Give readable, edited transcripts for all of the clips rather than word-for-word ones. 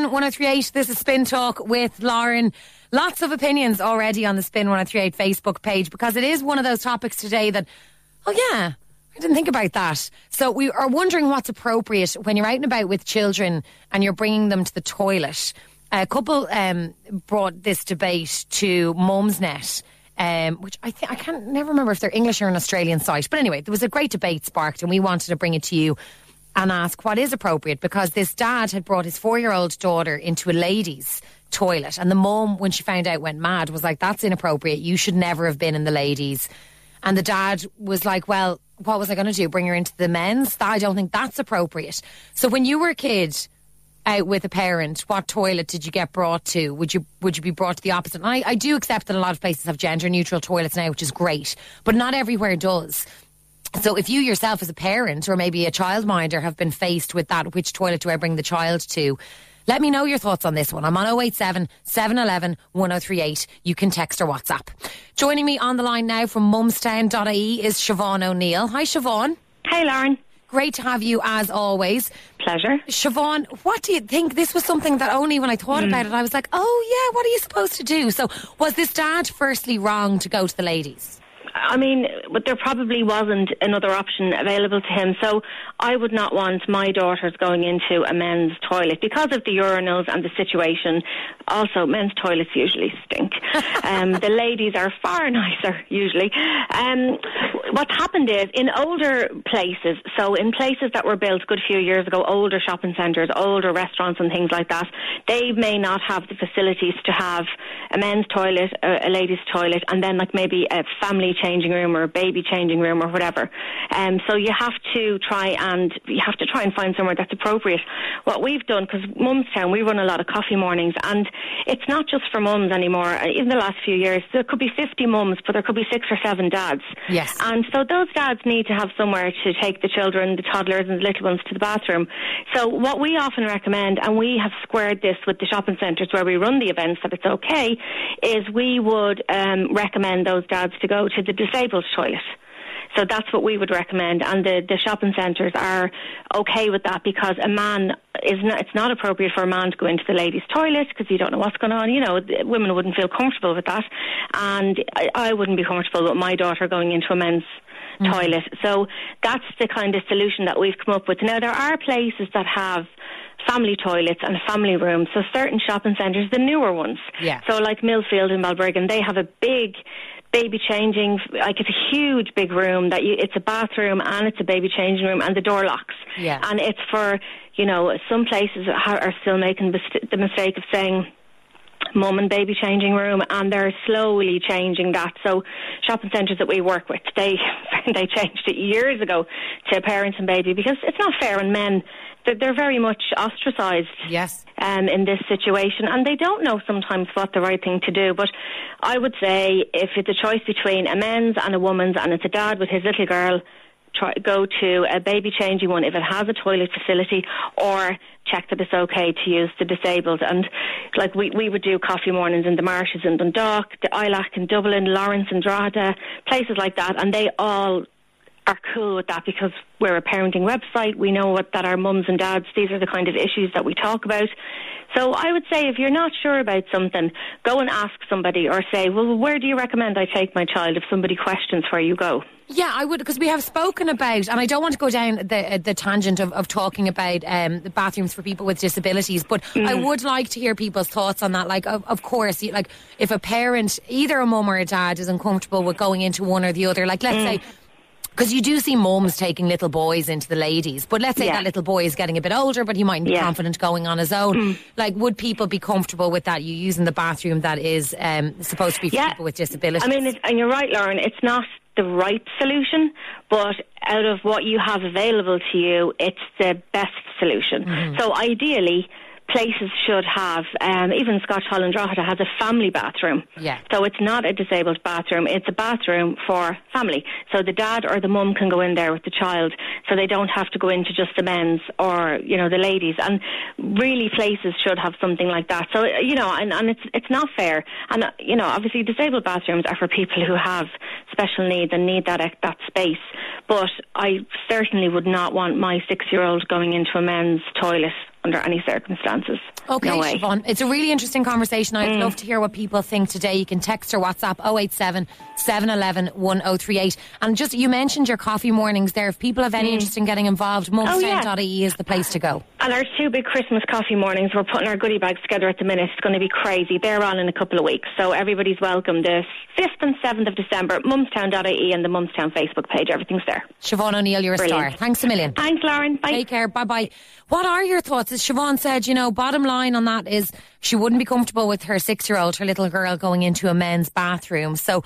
1038. This is Spin Talk with Lauren. Lots of opinions already on the Spin 1038 Facebook page, because it is one of those topics today that, oh yeah, I didn't think about that. So we are wondering what's appropriate when you're out and about with children and you're bringing them to the toilet. A couple brought this debate to Mumsnet, which I can't never remember if they're English or an Australian site. But anyway, there was a great debate sparked, and we wanted to bring it to you and ask what is appropriate, because this dad had brought his 4-year-old daughter into a ladies' toilet, and the mum, when she found out, went mad, was like, that's inappropriate, you should never have been in the ladies. And the dad was like, well, what was I going to do, bring her into the men's? I don't think that's appropriate. So when you were a kid out with a parent, what toilet did you get brought to? Would you be brought to the opposite? And I do accept that a lot of places have gender neutral toilets now, which is great, but not everywhere does. So if you yourself as a parent or maybe a childminder have been faced with that, which toilet do I bring the child to? Let me know your thoughts on this one. I'm on 087 711 1038. You can text or WhatsApp. Joining me on the line now from mumstown.ie is Siobhan O'Neill. Hi, Siobhan. Hey, Lauren. Great to have you as always. Pleasure. Siobhan, what do you think? This was something that only when I thought about it, I was like, oh yeah, what are you supposed to do? So was this dad firstly wrong to go to the ladies? I mean, but there probably wasn't another option available to him. So I would not want my daughters going into a men's toilet because of the urinals and the situation. Also, men's toilets usually stink. The ladies are far nicer, usually. What's happened is, in older places, so in places that were built a good few years ago, older shopping centres, older restaurants and things like that, they may not have the facilities to have a men's toilet, a ladies' toilet, and then like maybe a family changing room or a baby changing room or whatever. So you have to try and find somewhere that's appropriate. What we've done, because Mumstown, we run a lot of coffee mornings, and it's not just for mums anymore. In the last few years, there could be 50 mums, but there could be 6 or 7 dads. Yes. And so those dads need to have somewhere to take the children, the toddlers and the little ones to the bathroom. So what we often recommend, and we have squared this with the shopping centres where we run the events that it's okay, is we would recommend those dads to go to the disabled toilet. So that's what we would recommend, and the shopping centres are okay with that, because it's not appropriate for a man to go into the ladies' toilet because you don't know what's going on. You know, women wouldn't feel comfortable with that, and I wouldn't be comfortable with my daughter going into a men's toilet. So that's the kind of solution that we've come up with. Now, there are places that have family toilets and family rooms, so certain shopping centres, the newer ones, so like Millfield in Balbriggan, they have a big baby changing, like it's a huge big room that it's a bathroom and it's a baby changing room, and the door locks. And it's for, you know, some places are still making the mistake of saying mum and baby changing room, and they're slowly changing that. So shopping centres that we work with, they changed it years ago to parents and baby, because it's not fair, and men, they're very much ostracised in this situation, and they don't know sometimes what the right thing to do. But I would say, if it's a choice between a men's and a woman's, and it's a dad with his little girl, go to a baby changing one if it has a toilet facility, or check that it's okay to use the disabled. And like we would do coffee mornings in the Marshes in Dundalk, the Ilac in Dublin, Lawrence and Drogheda, places like that, and they all are cool with that, because we're a parenting website. We know that our mums and dads, these are the kind of issues that we talk about. So I would say, if you're not sure about something, go and ask somebody, or say, well, where do you recommend I take my child, if somebody questions where you go? Yeah, I would, because we have spoken about, and I don't want to go down the tangent of talking about the bathrooms for people with disabilities, but I would like to hear people's thoughts on that. Like, of course, like if a parent, either a mum or a dad, is uncomfortable with going into one or the other, like let's say, because you do see mums taking little boys into the ladies, but let's say that little boy is getting a bit older, but he mightn't be confident going on his own. Like, would people be comfortable with that, you using the bathroom that is supposed to be for people with disabilities? I mean, and you're right, Lauren, it's not the right solution, but out of what you have available to you, it's the best solution. So ideally, places should have, even Scotch Hall and Drogheda has a family bathroom. So it's not a disabled bathroom, it's a bathroom for family. So the dad or the mum can go in there with the child, so they don't have to go into just the men's or, you know, the ladies. And really, places should have something like that. So, you know, and it's not fair. And, you know, obviously disabled bathrooms are for people who have special needs and need that space. But I certainly would not want my 6-year-old going into a men's toilet under any circumstances. Okay, no way. Siobhan, it's a really interesting conversation. I'd love to hear what people think today. You can text or WhatsApp 087 711 1038. And just, you mentioned your coffee mornings there. If people have any interest in getting involved, mumstown.ie is the place to go. And our 2 big Christmas coffee mornings, we're putting our goodie bags together at the minute. It's going to be crazy. They're on in a couple of weeks, so everybody's welcome. The 5th and 7th of December, mumstown.ie and the Mumstown Facebook page. Everything's there. Siobhan O'Neill, you're a star. Thanks a million. Thanks, Lauren. Bye. Take care. Bye-bye. What are your thoughts? As Siobhan said, bottom line on that is she wouldn't be comfortable with her 6-year-old, her little girl, going into a men's bathroom. So,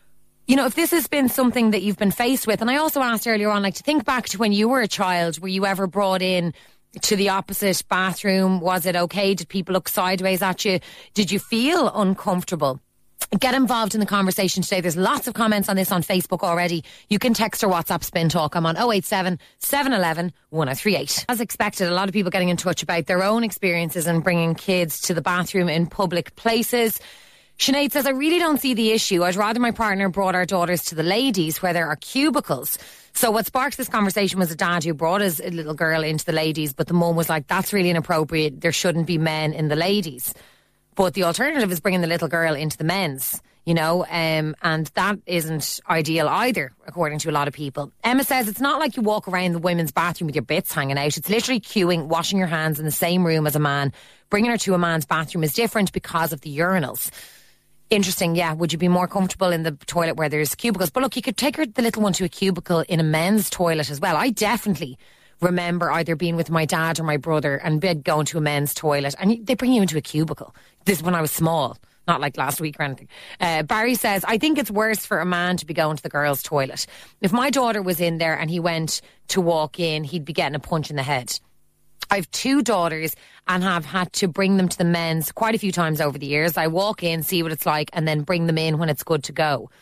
if this has been something that you've been faced with, and I also asked earlier on, to think back to when you were a child, were you ever brought in to the opposite bathroom? Was it okay? Did people look sideways at you? Did you feel uncomfortable? Get involved in the conversation today. There's lots of comments on this on Facebook already. You can text or WhatsApp Spin Talk. I'm on 087 711 1038. As expected, a lot of people getting in touch about their own experiences and bringing kids to the bathroom in public places. Sinead says, I really don't see the issue. I'd rather my partner brought our daughters to the ladies where there are cubicles. So what sparked this conversation was a dad who brought his little girl into the ladies, but the mum was like, that's really inappropriate. There shouldn't be men in the ladies. But the alternative is bringing the little girl into the men's, and that isn't ideal either, according to a lot of people. Emma says, it's not like you walk around the women's bathroom with your bits hanging out. It's literally queuing, washing your hands in the same room as a man. Bringing her to a man's bathroom is different because of the urinals. Interesting, yeah. Would you be more comfortable in the toilet where there's cubicles? But look, you could take the little one to a cubicle in a men's toilet as well. I definitely remember either being with my dad or my brother and going to a men's toilet, and they bring you into a cubicle. This is when I was small, not like last week or anything. Barry says, I think it's worse for a man to be going to the girls' toilet. If my daughter was in there and he went to walk in, he'd be getting a punch in the head. I have 2 daughters and have had to bring them to the men's quite a few times over the years. I walk in, see what it's like, and then bring them in when it's good to go.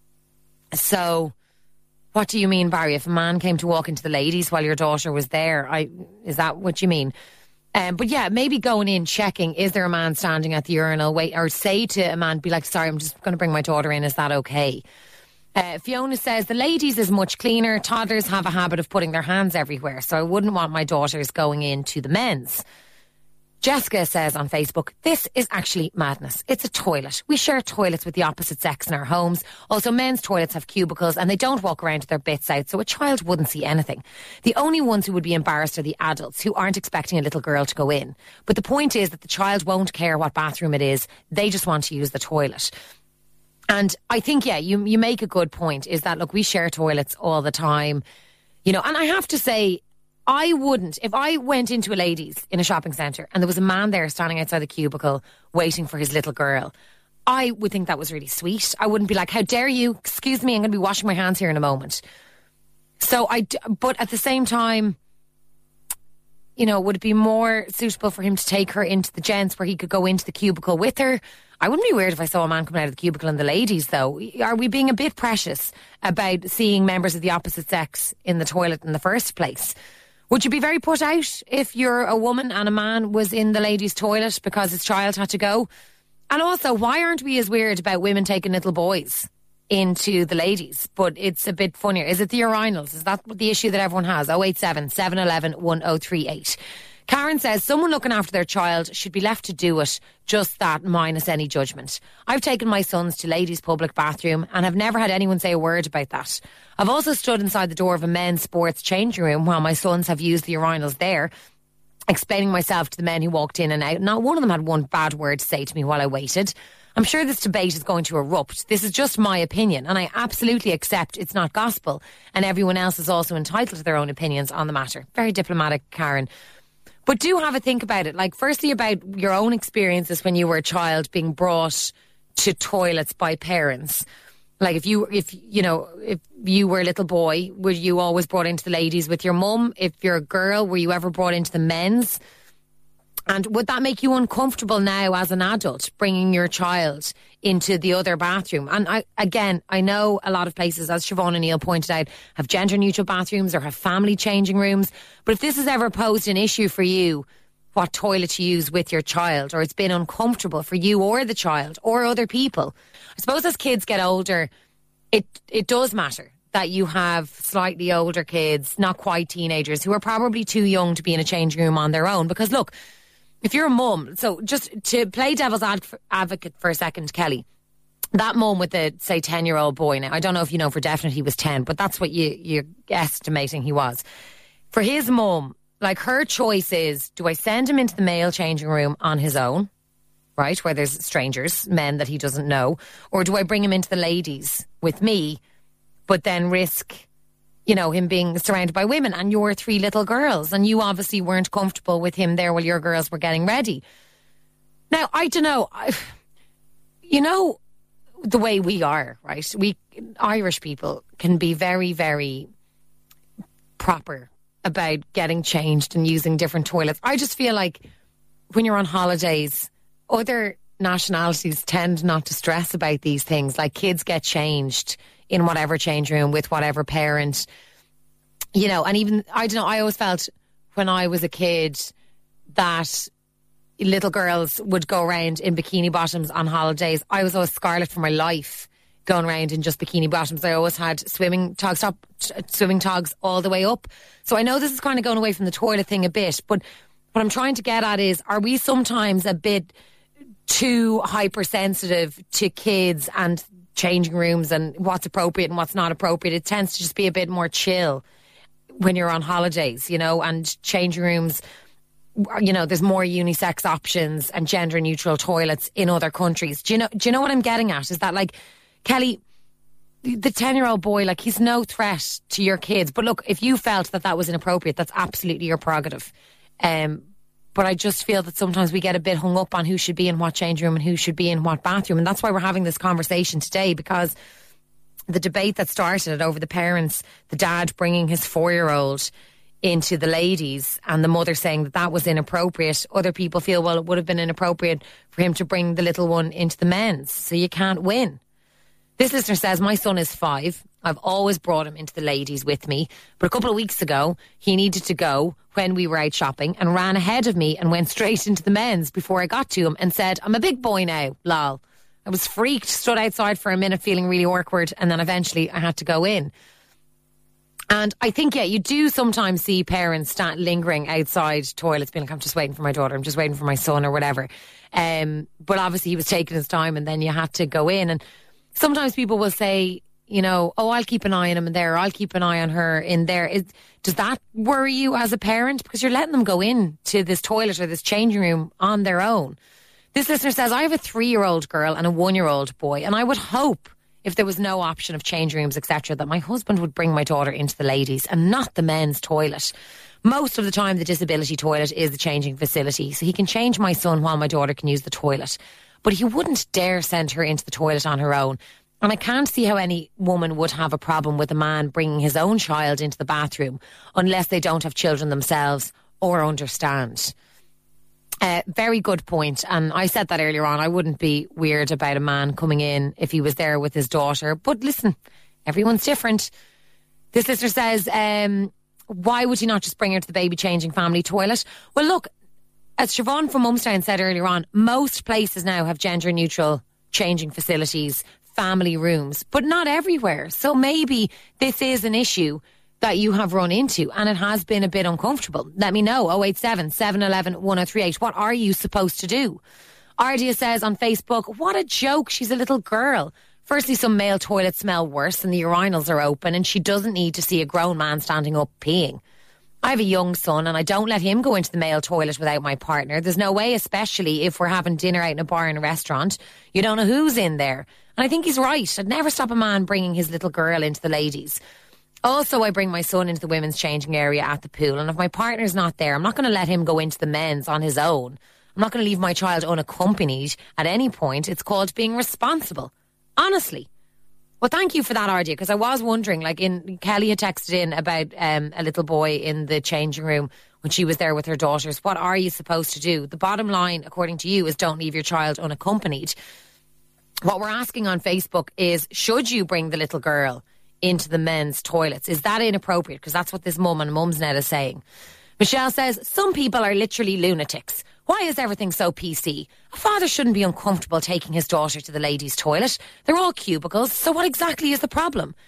So, what do you mean, Barry? If a man came to walk into the ladies while your daughter was there, is that what you mean? But yeah, maybe going in, checking, is there a man standing at the urinal? Wait, or say to a man, be like, sorry, I'm just going to bring my daughter in. Is that okay? Fiona says, the ladies is much cleaner. Toddlers have a habit of putting their hands everywhere, so I wouldn't want my daughters going into the men's. Jessica says on Facebook, this is actually madness. It's a toilet. We share toilets with the opposite sex in our homes. Also, men's toilets have cubicles and they don't walk around with their bits out, so a child wouldn't see anything. The only ones who would be embarrassed are the adults who aren't expecting a little girl to go in. But the point is that the child won't care what bathroom it is. They just want to use the toilet. And I think, yeah, you make a good point, is that, look, we share toilets all the time, and I have to say, I wouldn't, if I went into a ladies in a shopping centre and there was a man there standing outside the cubicle waiting for his little girl, I would think that was really sweet. I wouldn't be like, how dare you? Excuse me, I'm going to be washing my hands here in a moment. So but at the same time, would it be more suitable for him to take her into the gents where he could go into the cubicle with her? I wouldn't be weird if I saw a man coming out of the cubicle in the ladies, though. Are we being a bit precious about seeing members of the opposite sex in the toilet in the first place? Would you be very put out if you're a woman and a man was in the ladies' toilet because his child had to go? And also, why aren't we as weird about women taking little boys into the ladies? But it's a bit funnier. Is it the urinals? Is that the issue that everyone has? 087 711 1038. Karen says, someone looking after their child should be left to do it, just that, minus any judgment. I've taken my sons to ladies' public bathroom and have never had anyone say a word about that. I've also stood inside the door of a men's sports changing room while my sons have used the urinals there, explaining myself to the men who walked in and out. Not one of them had one bad word to say to me while I waited. I'm sure this debate is going to erupt. This is just my opinion, and I absolutely accept it's not gospel, and everyone else is also entitled to their own opinions on the matter. Very diplomatic, Karen. But do have a think about it. Like, firstly, about your own experiences when you were a child being brought to toilets by parents. Like, if you were a little boy, were you always brought into the ladies with your mum? If you're a girl, were you ever brought into the men's? And would that make you uncomfortable now as an adult, bringing your child into the other bathroom? And I know a lot of places, as Siobhan O'Neill pointed out, have gender-neutral bathrooms or have family changing rooms. But if this has ever posed an issue for you, what toilet you use with your child, or it's been uncomfortable for you or the child or other people, I suppose as kids get older, it does matter that you have slightly older kids, not quite teenagers, who are probably too young to be in a changing room on their own. Because look, if you're a mum, so just to play devil's advocate for a second, Kelly, that mum with the, say, 10-year-old boy now, I don't know if you know for definite he was 10, but that's what you're estimating he was. For his mum, like, her choice is, do I send him into the male changing room on his own, right, where there's strangers, men that he doesn't know, or do I bring him into the ladies with me, but then risk, you know, him being surrounded by women and your 3 little girls, and you obviously weren't comfortable with him there while your girls were getting ready. Now, I don't know, you know, the way we are, right? We Irish people can be very, very proper about getting changed and using different toilets. I just feel like when you're on holidays, other nationalities tend not to stress about these things. Like, kids get changed in whatever change room with whatever parent, you know. And even, I don't know, I always felt when I was a kid that little girls would go around in bikini bottoms on holidays. I was always scarlet for my life going around in just bikini bottoms. I always had swimming togs all the way up. So I know this is kind of going away from the toilet thing a bit, but what I'm trying to get at is, are we sometimes a bit too hypersensitive to kids and changing rooms and what's appropriate and what's not appropriate? It tends to just be a bit more chill when you're on holidays, you know, and changing rooms, you know, there's more unisex options and gender neutral toilets in other countries. Do you know what I'm getting at? Is that, like, Kelly, the 10-year-old boy, like, he's no threat to your kids. But look, if you felt that was inappropriate, that's absolutely your prerogative. But I just feel that sometimes we get a bit hung up on who should be in what change room and who should be in what bathroom. And that's why we're having this conversation today, because the debate that started over the parents, the dad bringing his 4-year-old into the ladies and the mother saying that was inappropriate. Other people feel, well, it would have been inappropriate for him to bring the little one into the men's. So you can't win. This listener says, my son is 5. I've always brought him into the ladies with me. But a couple of weeks ago, he needed to go when we were out shopping and ran ahead of me and went straight into the men's before I got to him and said, I'm a big boy now, lol. I was freaked, stood outside for a minute feeling really awkward, and then eventually I had to go in. And I think, yeah, you do sometimes see parents lingering outside toilets being like, I'm just waiting for my daughter, I'm just waiting for my son or whatever. But obviously he was taking his time and then you had to go in. And sometimes people will say, you know, oh, I'll keep an eye on him in there, or I'll keep an eye on her in there. Does that worry you as a parent? Because you're letting them go in to this toilet or this changing room on their own. This listener says, I have a 3-year-old girl and a 1-year-old boy, and I would hope, if there was no option of change rooms, etc., that my husband would bring my daughter into the ladies and not the men's toilet. Most of the time, the disability toilet is the changing facility, so he can change my son while my daughter can use the toilet. But he wouldn't dare send her into the toilet on her own. And I can't see how any woman would have a problem with a man bringing his own child into the bathroom unless they don't have children themselves or understand. Very good point. And I said that earlier on. I wouldn't be weird about a man coming in if he was there with his daughter. But listen, everyone's different. This listener says, why would you not just bring her to the baby changing family toilet? Well, look, as Siobhan from Mumstown said earlier on, most places now have gender neutral changing facilities, family rooms, but not everywhere. So maybe this is an issue that you have run into and it has been a bit uncomfortable. Let me know. 087 711 1038. What are you supposed to do? Ardia says on Facebook, what a joke. She's a little girl. Firstly, some male toilets smell worse and the urinals are open and she doesn't need to see a grown man standing up peeing. I have a young son and I don't let him go into the male toilet without my partner. There's no way, especially if we're having dinner out in a bar in a restaurant. You don't know who's in there. And I think he's right. I'd never stop a man bringing his little girl into the ladies. Also, I bring my son into the women's changing area at the pool, and if my partner's not there, I'm not going to let him go into the men's on his own. I'm not going to leave my child unaccompanied at any point. It's called being responsible. Honestly. Well, thank you for that, Ardia, because I was wondering, like, Kelly had texted in about a little boy in the changing room when she was there with her daughters. What are you supposed to do? The bottom line, according to you, is don't leave your child unaccompanied. What we're asking on Facebook is, should you bring the little girl into the men's toilets? Is that inappropriate? Because that's what this mum on Mumsnet is saying. Michelle says, some people are literally lunatics. Why is everything so PC? A father shouldn't be uncomfortable taking his daughter to the ladies' toilet. They're all cubicles, so what exactly is the problem?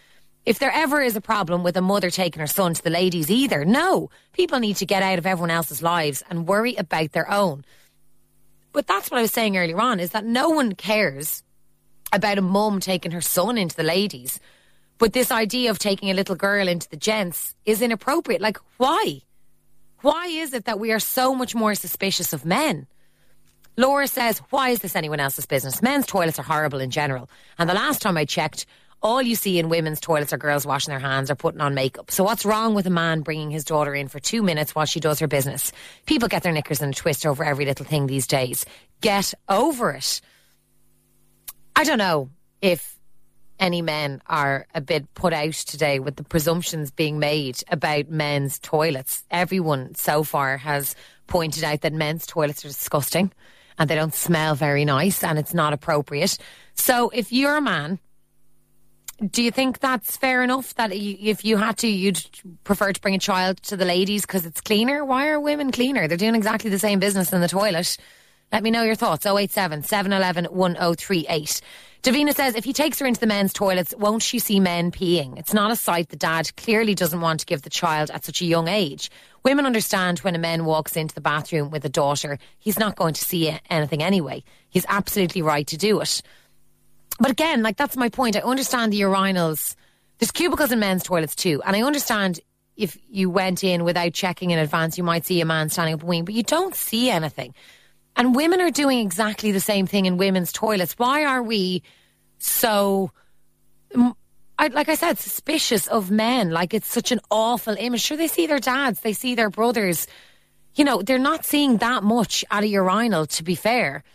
if there ever is a problem with a mother taking her son to the ladies either. No, people need to get out of everyone else's lives and worry about their own. But that's what I was saying earlier on, is that no one cares about a mum taking her son into the ladies. But this idea of taking a little girl into the gents is inappropriate. Like, why? Why is it that we are so much more suspicious of men? Laura says, why is this anyone else's business? Men's toilets are horrible in general. And the last time I checked, all you see in women's toilets are girls washing their hands or putting on makeup. So what's wrong with a man bringing his daughter in for 2 minutes while she does her business? People get their knickers in a twist over every little thing these days. Get over it. I don't know if any men are a bit put out today with the presumptions being made about men's toilets. Everyone so far has pointed out that men's toilets are disgusting and they don't smell very nice and it's not appropriate. So if you're a man, do you think that's fair enough that if you had to, you'd prefer to bring a child to the ladies because it's cleaner? Why are women cleaner? They're doing exactly the same business in the toilet. Let me know your thoughts. 087 711 1038. Davina says, if he takes her into the men's toilets, won't she see men peeing? It's not a sight the dad clearly doesn't want to give the child at such a young age. Women understand when a man walks into the bathroom with a daughter, he's not going to see anything anyway. He's absolutely right to do it. But again, like, that's my point. I understand the urinals. There's cubicles in men's toilets too. And I understand if you went in without checking in advance, you might see a man standing up a wing, but you don't see anything. And women are doing exactly the same thing in women's toilets. Why are we so, like I said, suspicious of men? Like, it's such an awful image. Sure, they see their dads, they see their brothers. You know, they're not seeing that much at a urinal, to be fair.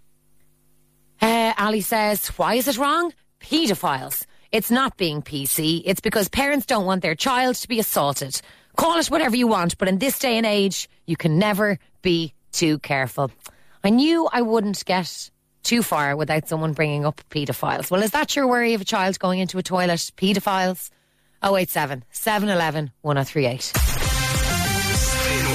Ali says, why is it wrong? Paedophiles. It's not being PC. It's because parents don't want their child to be assaulted. Call it whatever you want, but in this day and age, you can never be too careful. I knew I wouldn't get too far without someone bringing up paedophiles. Well, is that your worry of a child going into a toilet? Paedophiles? 087 711 1038. Spin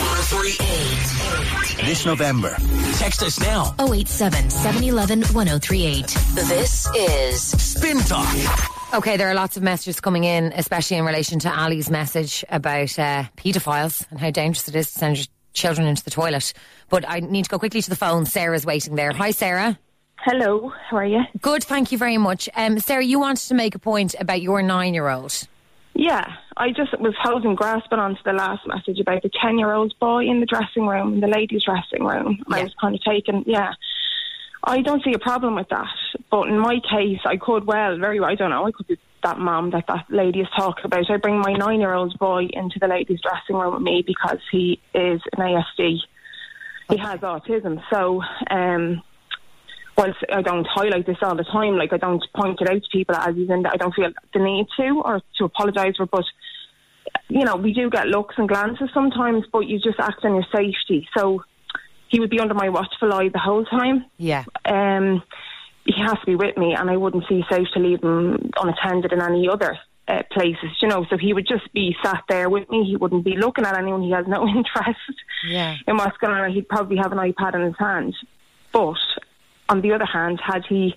1038. This November. Text us now. 087 711 1038. This is Spin Talk. Okay, there are lots of messages coming in, especially in relation to Ali's message about paedophiles and how dangerous it is to send your children into the toilet. But I need to go quickly to the phone. Sarah's waiting there. Hi, Sarah. Hello, how are you? Good, thank you very much. Sarah, you wanted to make a point about your 9-year-old. Yeah, I just was grasping onto the last message about the 10-year-old boy in the dressing room, in the ladies' dressing room. Yeah. I was kind of taken, I don't see a problem with that. But in my case, I could I don't know, I could be that mum that lady is talking about. I bring my 9-year-old boy into the ladies' dressing room with me because he is an ASD. He has autism. So, whilst I don't highlight this all the time, like I don't point it out to people as he's in I don't feel the need to or to apologise for, but you know, we do get looks and glances sometimes, but you just act on your safety. So he would be under my watchful eye the whole time. Yeah. He has to be with me, and I wouldn't see safe to leave him unattended in any other places, you know. So he would just be sat there with me. He wouldn't be looking at anyone. He has no interest in what's going on. He'd probably have an iPad in his hand. But on the other hand, had he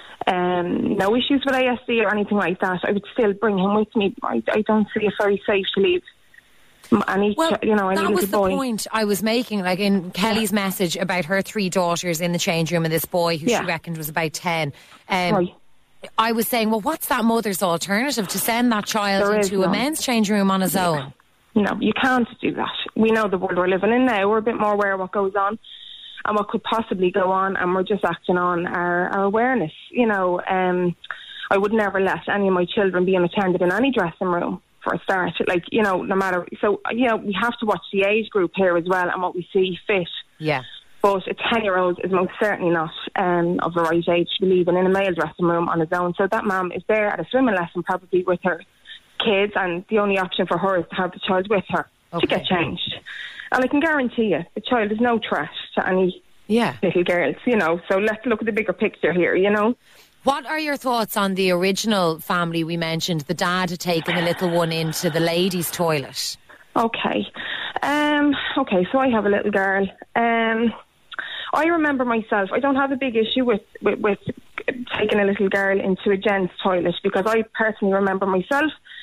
no issues with ASD or anything like that, I would still bring him with me. I don't see it very safe to leave any that was the boy. point I was making, like in Kelly's message about her 3 daughters in the change room and this boy who she reckoned was about 10. Right. I was saying, well, what's that mother's alternative to send that child into a men's change room on his own? No, you can't do that. We know the world we're living in now. We're a bit more aware of what goes on and what could possibly go on, and we're just acting on our awareness. You know, I would never let any of my children be unattended in any dressing room, for a start. Like, you know, no matter. So, you know, we have to watch the age group here as well and what we see fit. Yeah. But a 10-year-old is most certainly not of the right age to be leaving in a male dressing room on his own. So that mum is there at a swimming lesson probably with her kids, and the only option for her is to have the child with her to get changed. And I can guarantee you, the child is no threat to any little girls, you know. So let's look at the bigger picture here, you know. What are your thoughts on the original family we mentioned? The dad had taken the little one into the ladies' toilet. Okay, so I have a little girl. I remember myself, I don't have a big issue with taking a little girl into a gents' toilet, because I personally remember myself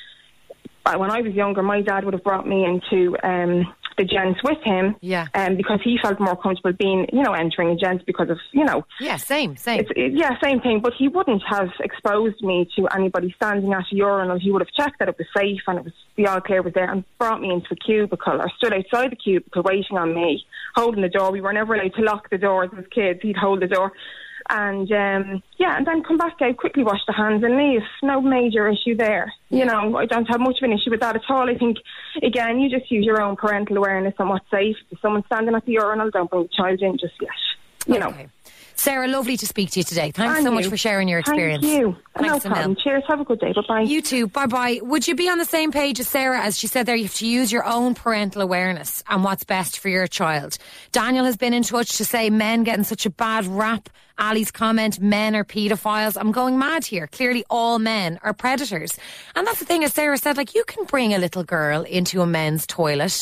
when I was younger, my dad would have brought me into the gents with him, because he felt more comfortable being, entering a gents because of, same. Same thing. But he wouldn't have exposed me to anybody standing at a urinal. He would have checked that it was safe and it was the all clear was there, and brought me into a cubicle or stood outside the cubicle waiting on me, holding the door. We were never allowed to lock the doors as kids. He'd hold the door. And, and then come back out, quickly wash the hands and leave. No major issue there. I don't have much of an issue with that at all. I think, again, you just use your own parental awareness on what's safe. If someone's standing at the urinal, don't bring the child in just yet. Okay. Sarah, lovely to speak to you today. Thanks so much for sharing your experience. Thank you. Thanks no problem. Cheers. Have a good day. Bye-bye. You too. Bye-bye. Would you be on the same page as Sarah? As she said there, you have to use your own parental awareness and what's best for your child. Daniel has been in touch to say men getting such a bad rap. Ali's comment, men are paedophiles. I'm going mad here. Clearly all men are predators. And that's the thing, as Sarah said, you can bring a little girl into a men's toilet.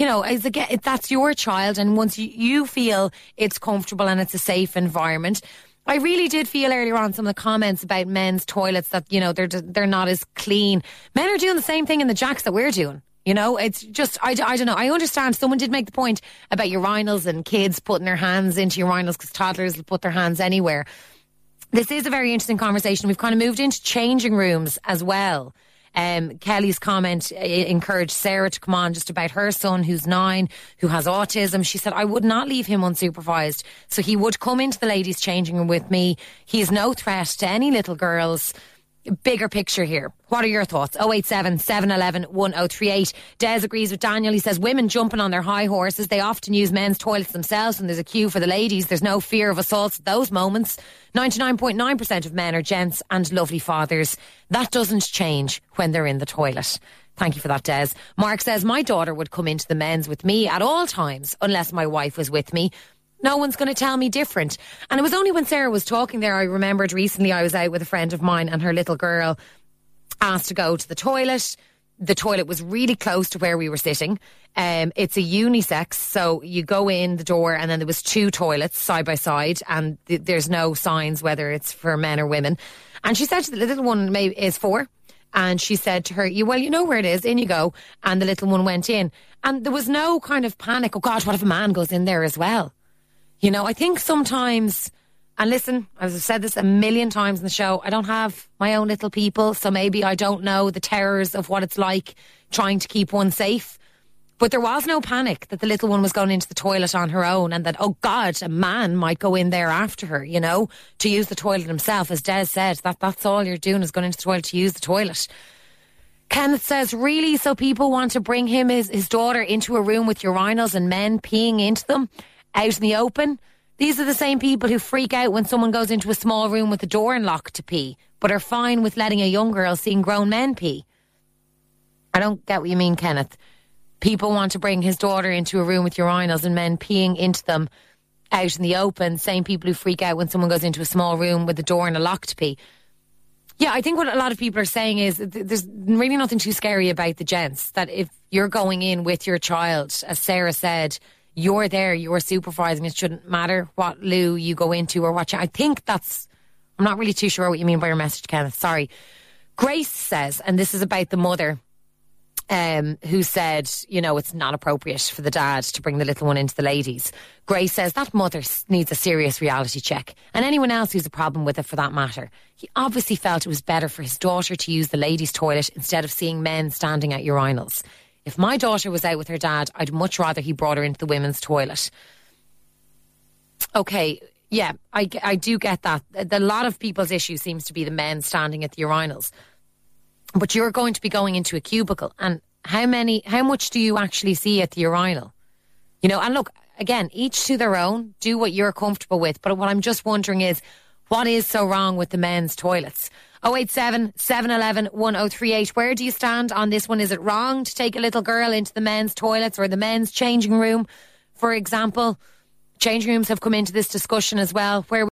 That's your child, and once you feel it's comfortable and it's a safe environment. I really did feel earlier on some of the comments about men's toilets that, they're not as clean. Men are doing the same thing in the jacks that we're doing. It's just, I don't know. I understand someone did make the point about urinals and kids putting their hands into urinals because toddlers will put their hands anywhere. This is a very interesting conversation. We've kind of moved into changing rooms as well. Kelly's comment encouraged Sarah to come on just about her son who's 9, who has autism. She said, I would not leave him unsupervised. So he would come into the ladies' changing room with me. He is no threat to any little girls. Bigger picture here. What are your thoughts? 087 711 1038. Des agrees with Daniel. He says women jumping on their high horses. They often use men's toilets themselves when there's a queue for the ladies. There's no fear of assaults at those moments. 99.9% of men are gents and lovely fathers. That doesn't change when they're in the toilet. Thank you for that, Des. Mark says my daughter would come into the men's with me at all times unless my wife was with me. No one's going to tell me different. And it was only when Sarah was talking there, I remembered recently I was out with a friend of mine and her little girl asked to go to the toilet. The toilet was really close to where we were sitting. It's a unisex, so you go in the door and then there was 2 toilets side by side and there's no signs whether it's for men or women. And she said to the little one, maybe is 4. And she said to her, well, you know where it is, in you go. And the little one went in. And there was no kind of panic, oh God, what if a man goes in there as well? I think sometimes, and listen, as I've said this a million times in the show, I don't have my own little people, so maybe I don't know the terrors of what it's like trying to keep one safe. But there was no panic that the little one was going into the toilet on her own and that, oh God, a man might go in there after her, to use the toilet himself. As Des said, that's all you're doing is going into the toilet to use the toilet. Kenneth says, really? So people want to bring his daughter into a room with urinals and men peeing into them? Out in the open? These are the same people who freak out when someone goes into a small room with the door unlocked to pee, but are fine with letting a young girl seeing grown men pee. I don't get what you mean, Kenneth. People want to bring his daughter into a room with urinals and men peeing into them out in the open. Same people who freak out when someone goes into a small room with the door and a lock to pee. Yeah, I think what a lot of people are saying is there's really nothing too scary about the gents. That if you're going in with your child, as Sarah said, you're there, you're supervising. It shouldn't matter what loo you go into or what. I think that's, I'm not really too sure what you mean by your message, Kenneth. Sorry. Grace says, and this is about the mother who said, it's not appropriate for the dad to bring the little one into the ladies. Grace says that mother needs a serious reality check, and anyone else who's a problem with it for that matter. He obviously felt it was better for his daughter to use the ladies' toilet instead of seeing men standing at urinals. If my daughter was out with her dad, I'd much rather he brought her into the women's toilet. Okay, yeah, I do get that. A lot of people's issue seems to be the men standing at the urinals. But you're going to be going into a cubicle, and how much do you actually see at the urinal? And look, again, each to their own, do what you're comfortable with. But what I'm just wondering is, what is so wrong with the men's toilets? 087 711 1038. Where do you stand on this one? Is it wrong to take a little girl into the men's toilets or the men's changing room, for example? Changing rooms have come into this discussion as well. Where